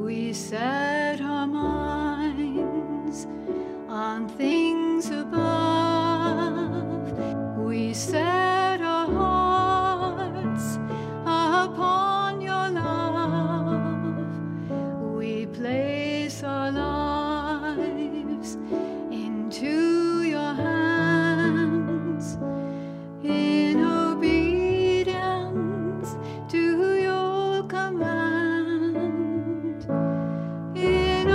We set our minds on things above. We set our hearts upon your love. We place our lives into your hands in obedience to your command. In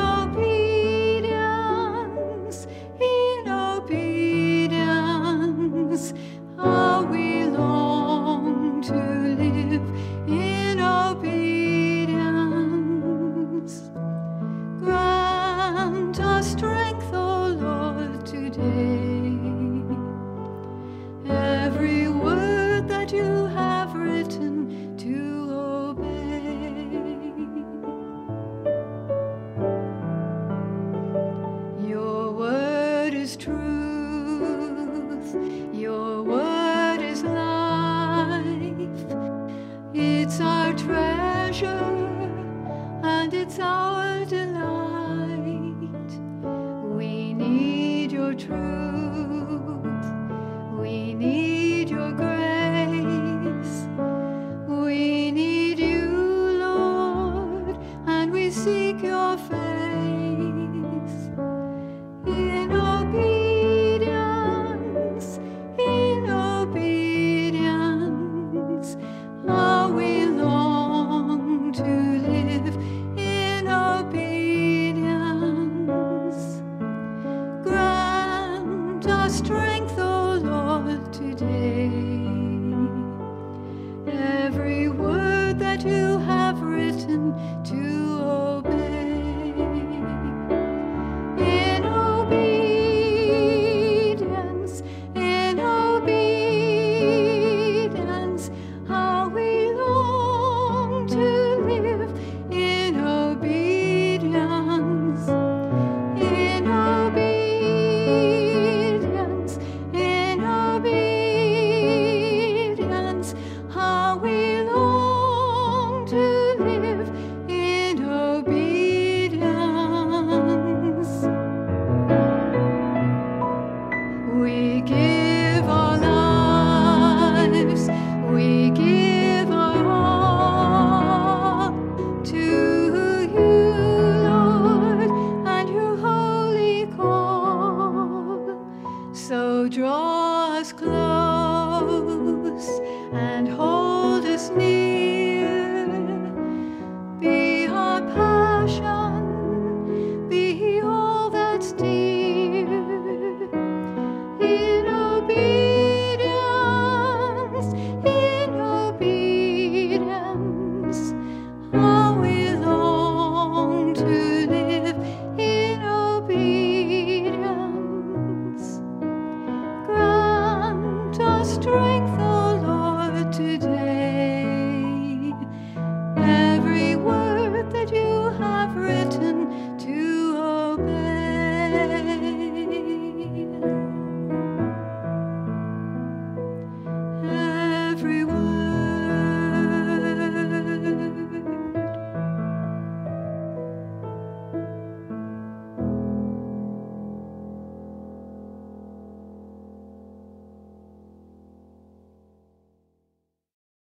obedience, how we long to live in obedience. Grant us strength, O Lord, today. Every word that you have written to obey. Your word is truth, your word is life. It's our treasure and it's our delight. We need your truth, we need your grace. We need you, Lord, and we seek your face. In obedience, how we long to live in obedience. Grant us strength, O Lord, today. Every word that you have written to obey. In obedience, how we long to live in obedience. In obedience, how we long to live in obedience. We give our lives, we give our all to you, Lord, and your holy call. So draw us close and hold us near. Be our passion, be all that's dear. In obedience, how we long to live in obedience. Grant us strength, O Lord, today. Every word that you have written